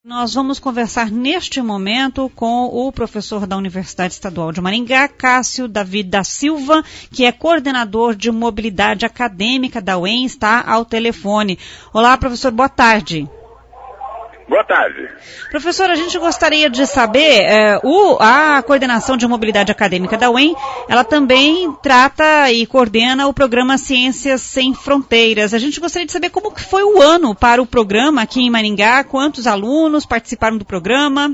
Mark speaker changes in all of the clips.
Speaker 1: Nós vamos conversar neste momento com o professor da Universidade Estadual de Maringá, Cássio David da Silva, que é coordenador de mobilidade acadêmica da UEM, está ao telefone. Olá, professor, boa tarde.
Speaker 2: Boa tarde.
Speaker 1: Professor, a gente gostaria de saber, a coordenação de mobilidade acadêmica da UEM, ela também trata e coordena o programa Ciências Sem Fronteiras. A gente gostaria de saber como que foi o ano para o programa aqui em Maringá, quantos alunos participaram do programa?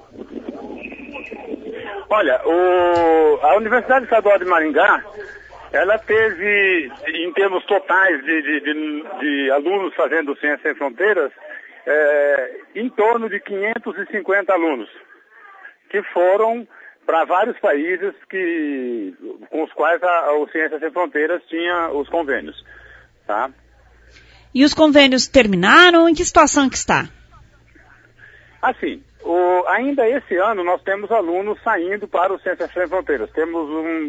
Speaker 2: Olha, a Universidade Estadual de Maringá, ela teve, em termos totais de alunos fazendo Ciências Sem Fronteiras, em torno de 550 alunos, que foram para vários países com os quais o Ciências Sem Fronteiras tinha os convênios. Tá?
Speaker 1: E os convênios terminaram? Em que situação que está?
Speaker 2: Assim, ainda esse ano nós temos alunos saindo para o Ciências Sem Fronteiras. Temos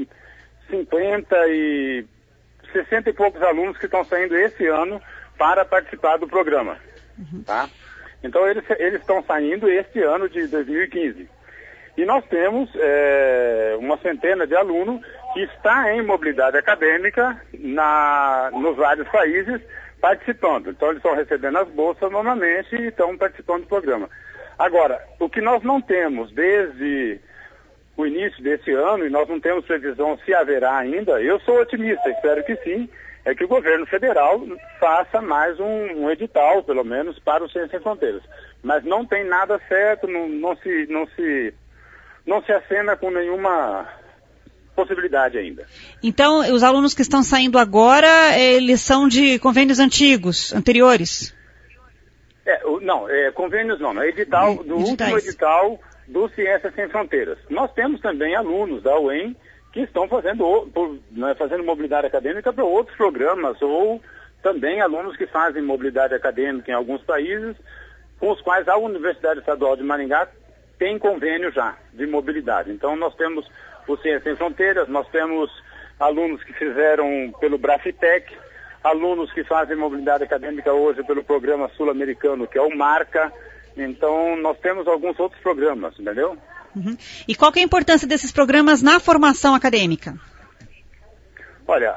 Speaker 2: 60 e poucos alunos que estão saindo esse ano para participar do programa. Tá? Então eles estão saindo este ano de 2015. E nós temos uma centena de alunos que está em mobilidade acadêmica nos vários países participando. Então eles estão recebendo as bolsas normalmente e estão participando do programa. Agora, o que nós não temos desde o início desse ano, e nós não temos previsão se haverá ainda, eu sou otimista, espero que sim, é que o governo federal faça mais um edital, pelo menos, para o Ciências Sem Fronteiras. Mas não tem nada certo, não se acena com nenhuma possibilidade ainda.
Speaker 1: Então, os alunos que estão saindo agora, eles são de convênios anteriores? Convênios não, é edital, último edital do Ciências Sem Fronteiras. Nós temos também alunos da UEM que estão fazendo mobilidade acadêmica para outros programas, ou também alunos que fazem mobilidade acadêmica em alguns países, com os quais a Universidade Estadual de Maringá tem convênio já de mobilidade. Então nós temos o Ciências Sem Fronteiras, nós temos alunos que fizeram pelo Brafitec, alunos que fazem mobilidade acadêmica hoje pelo programa sul-americano, que é o Marca. Então nós temos alguns outros programas, entendeu? Uhum. E qual que é a importância desses programas na formação acadêmica?
Speaker 2: Olha,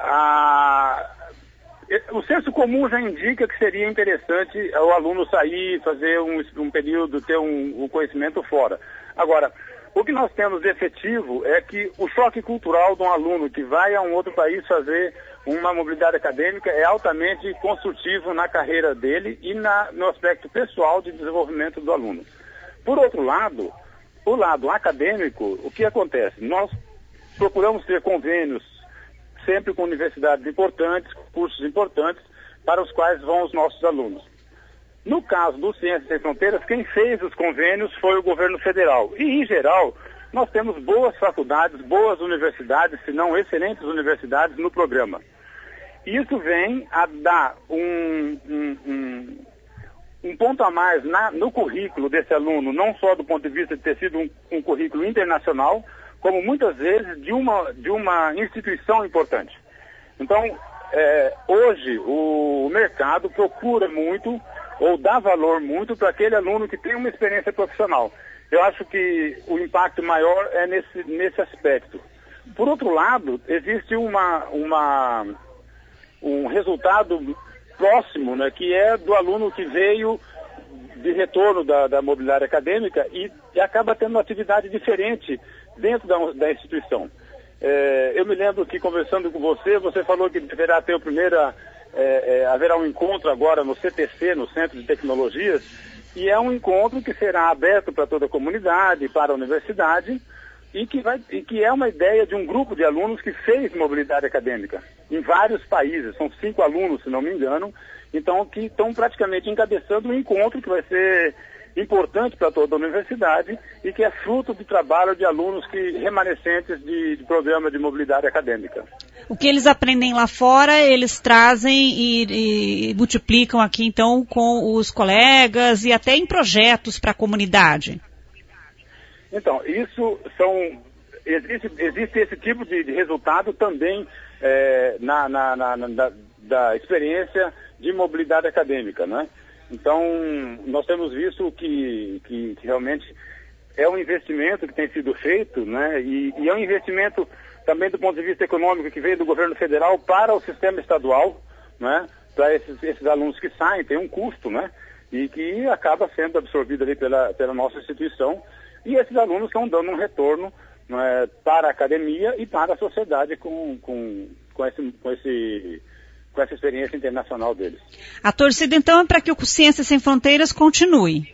Speaker 2: o senso comum já indica que seria interessante o aluno sair, fazer um período, ter um conhecimento fora. Agora, o que nós temos de efetivo é que o choque cultural de um aluno que vai a um outro país fazer uma mobilidade acadêmica é altamente construtivo na carreira dele e no aspecto pessoal de desenvolvimento do aluno. Por outro lado, o lado acadêmico, o que acontece? Nós procuramos ter convênios sempre com universidades importantes, cursos importantes, para os quais vão os nossos alunos. No caso do Ciências Sem Fronteiras, quem fez os convênios foi o governo federal. E, em geral, nós temos boas faculdades, boas universidades, se não excelentes universidades no programa. Isso vem a dar um ponto a mais no currículo desse aluno, não só do ponto de vista de ter sido um currículo internacional, como muitas vezes de uma instituição importante. Então, hoje o mercado procura muito, ou dá valor muito, para aquele aluno que tem uma experiência profissional. Eu acho que o impacto maior é nesse aspecto. Por outro lado, existe um resultado próximo, né, que é do aluno que veio de retorno da mobilidade acadêmica e acaba tendo uma atividade diferente dentro da instituição. Eu me lembro que, conversando com você falou que deverá ter haverá um encontro agora no CTC, no Centro de Tecnologias, e é um encontro que será aberto para toda a comunidade, para a universidade, e que é uma ideia de um grupo de alunos que fez mobilidade acadêmica em vários países. São 5 alunos, se não me engano, então que estão praticamente encabeçando um encontro que vai ser importante para toda a universidade e que é fruto do trabalho de alunos remanescentes de programa de mobilidade acadêmica.
Speaker 1: O que eles aprendem lá fora, eles trazem e multiplicam aqui, então, com os colegas e até em projetos para a comunidade.
Speaker 2: Então, existe esse tipo de resultado também da experiência de mobilidade acadêmica, né?
Speaker 1: Então, nós temos visto que realmente é um investimento que tem sido feito, né? E é um investimento também do ponto de vista econômico que veio do governo federal para o sistema estadual, né? Para esses alunos que saem, tem um custo, né? E que acaba sendo absorvido ali pela nossa instituição. E esses alunos estão dando um retorno, né, para a academia e para a sociedade com essa experiência internacional deles.
Speaker 3: A torcida, então, é para que o Ciências Sem Fronteiras continue.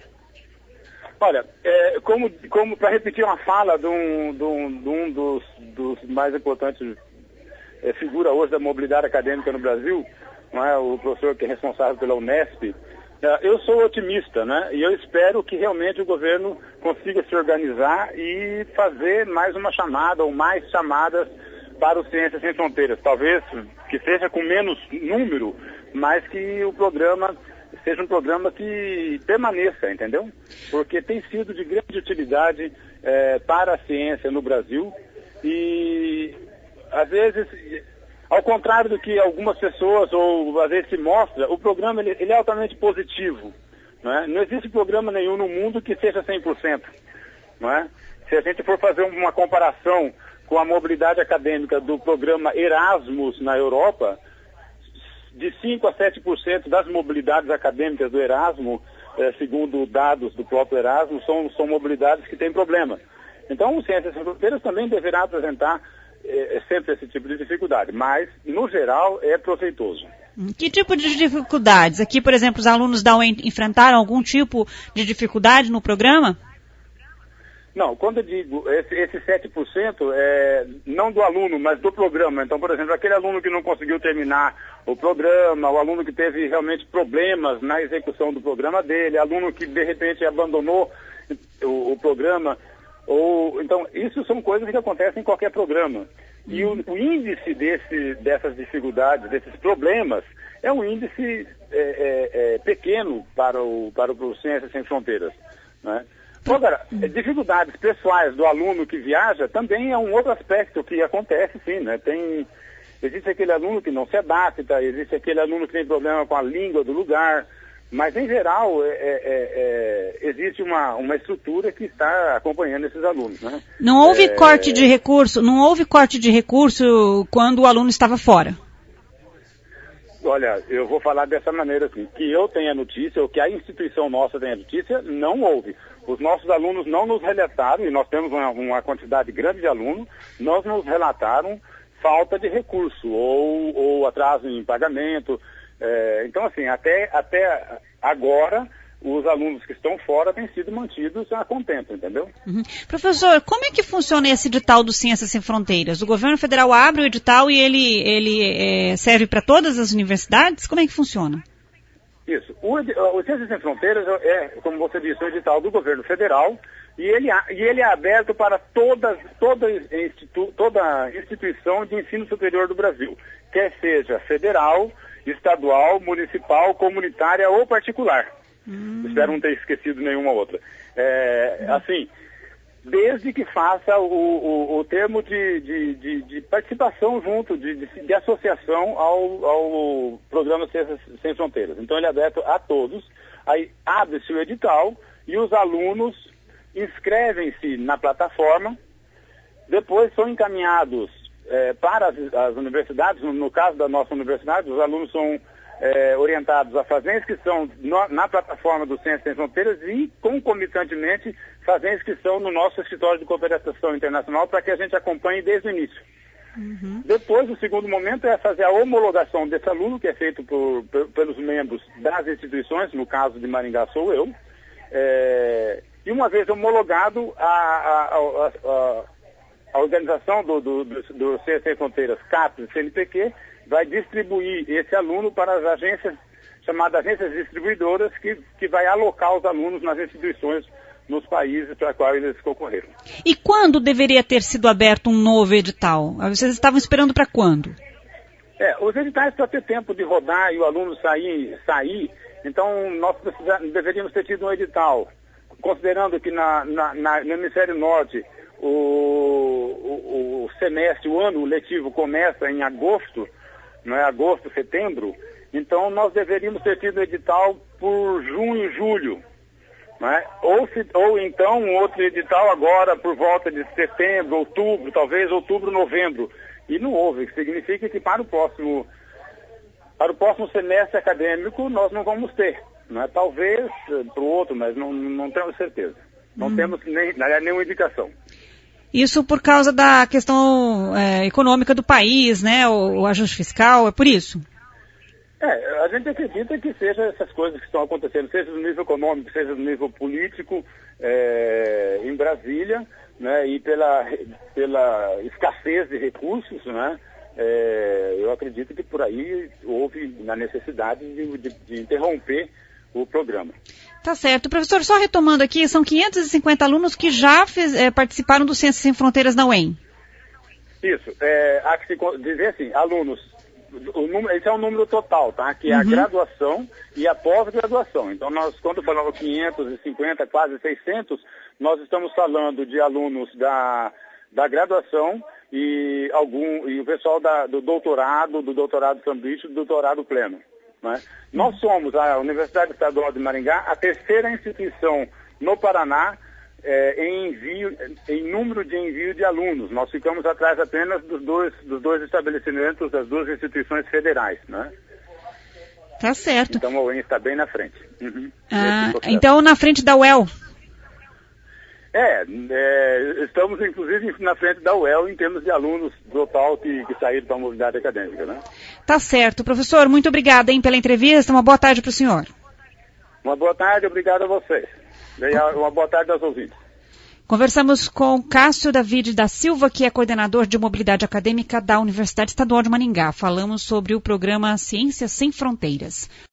Speaker 1: Olha, como para repetir uma fala de um dos mais importantes figura hoje da mobilidade acadêmica no Brasil, não é, o professor que é responsável pela Unesp, eu sou otimista, né? E eu espero que realmente o governo consiga se organizar e fazer mais uma chamada ou mais chamadas para o Ciências Sem Fronteiras. Talvez que seja com menos número, mas que o programa seja um programa que permaneça, entendeu? Porque tem sido de grande utilidade para a ciência no Brasil e, às vezes, ao contrário do que algumas pessoas, ou às vezes se mostra, o programa ele é altamente positivo, não é? Não existe programa nenhum no mundo que seja 100%, não é? Se a gente for fazer uma comparação com a mobilidade acadêmica do programa Erasmus na Europa, de 5% a 7% das mobilidades acadêmicas do Erasmus, segundo dados do próprio Erasmus, são mobilidades que têm problema. Então, o Ciências Sem Fronteiras também deverá apresentar sempre esse tipo de dificuldade, mas, no geral, é proveitoso.
Speaker 3: Que tipo de dificuldades? Aqui, por exemplo, os alunos da UEM enfrentaram algum tipo de dificuldade no programa?
Speaker 1: Não, quando eu digo esse 7% não do aluno, mas do programa. Então, por exemplo, aquele aluno que não conseguiu terminar o programa, o aluno que teve realmente problemas na execução do programa dele, aluno que de repente abandonou o programa, então, isso são coisas que acontecem em qualquer programa. E o índice dessas dificuldades, desses problemas, é um índice pequeno para o Ciências Sem Fronteiras, né? Agora, dificuldades pessoais do aluno que viaja também é um outro aspecto que acontece, sim, né? Existe aquele aluno que não se adapta, existe aquele aluno que tem problema com a língua do lugar, mas, em geral, existe uma estrutura que está acompanhando esses alunos, né?
Speaker 3: Não houve corte de recurso, quando o aluno estava fora?
Speaker 1: Olha, eu vou falar dessa maneira assim, que eu tenha notícia, ou que a instituição nossa tenha notícia, não houve. Os nossos alunos não nos relataram, e nós temos uma quantidade grande de alunos, não nos relataram falta de recurso, ou atraso em pagamento. Então, assim, até agora, os alunos que estão fora têm sido mantidos a contento, entendeu?
Speaker 3: Uhum. Professor, como é que funciona esse edital do Ciências Sem Fronteiras? O governo federal abre o edital e ele serve para todas as universidades? Como é que funciona?
Speaker 1: Isso. O Ciências Sem Fronteiras como você disse, o edital do governo federal e ele é aberto para toda instituição de ensino superior do Brasil, quer seja federal, estadual, municipal, comunitária ou particular. Espero não ter esquecido nenhuma outra. Assim, desde que faça o termo de participação junto, de associação ao programa Ciências Sem Fronteiras. Então ele é aberto a todos, aí abre-se o edital e os alunos inscrevem-se na plataforma, depois são encaminhados para as universidades. No caso da nossa universidade, os alunos são orientados a fazer a inscrição na plataforma do Ciências Sem Fronteiras e, concomitantemente, fazer a inscrição no nosso escritório de cooperação internacional para que a gente acompanhe desde o início. Uhum. Depois, o segundo momento é fazer a homologação desse aluno, que é feito pelos membros das instituições, no caso de Maringá sou eu, e uma vez homologado, a organização do Ciências Sem Fronteiras, CAPES e CNPq, vai distribuir esse aluno para as agências, chamadas agências distribuidoras, que vai alocar os alunos nas instituições, nos países para quais eles concorreram.
Speaker 3: E quando deveria ter sido aberto um novo edital? Vocês estavam esperando para quando?
Speaker 1: Os editais para ter tempo de rodar e o aluno sair, então nós deveríamos ter tido um edital, considerando que no Hemisfério Norte o semestre, o ano letivo começa em agosto, não é agosto, setembro, Então, nós deveríamos ter tido edital por junho, julho, né? Ou então um outro edital agora por volta de setembro, outubro, talvez outubro, novembro. E não houve, que significa que para o próximo semestre acadêmico nós não vamos ter. Né? Talvez para o outro, mas não temos certeza. Não temos nenhuma indicação.
Speaker 3: Isso por causa da questão econômica do país, né? O ajuste fiscal, é por isso?
Speaker 1: A gente acredita que seja essas coisas que estão acontecendo, seja no nível econômico, seja no nível político, em Brasília, né? E pela escassez de recursos, né? Eu acredito que por aí houve a necessidade de interromper o programa.
Speaker 3: Tá certo. Professor, só retomando aqui, são 550 alunos que já participaram do Ciências Sem Fronteiras na UEM.
Speaker 1: Isso. Há que se dizer assim, alunos, esse é o número total, tá? Que é a graduação e a pós-graduação. Então, nós, quando falamos 550, quase 600, nós estamos falando de alunos da graduação e o pessoal do doutorado sanduíche, do doutorado pleno. Né? Nós somos, a Universidade Estadual de Maringá, a terceira instituição no Paraná em número de envio de alunos. Nós ficamos atrás apenas dos dois estabelecimentos, das duas instituições federais. Né?
Speaker 3: Tá certo.
Speaker 1: Então a UEM está bem na frente.
Speaker 3: Então na frente da UEL.
Speaker 1: Estamos inclusive na frente da UEL em termos de alunos total que saíram para a mobilidade acadêmica, né?
Speaker 3: Tá certo. Professor, muito obrigada pela entrevista. Uma boa tarde para o senhor.
Speaker 1: Uma boa tarde, obrigado a vocês. Uma boa tarde aos ouvintes.
Speaker 3: Conversamos com Cássio David da Silva, que é coordenador de mobilidade acadêmica da Universidade Estadual de Maringá. Falamos sobre o programa Ciências Sem Fronteiras.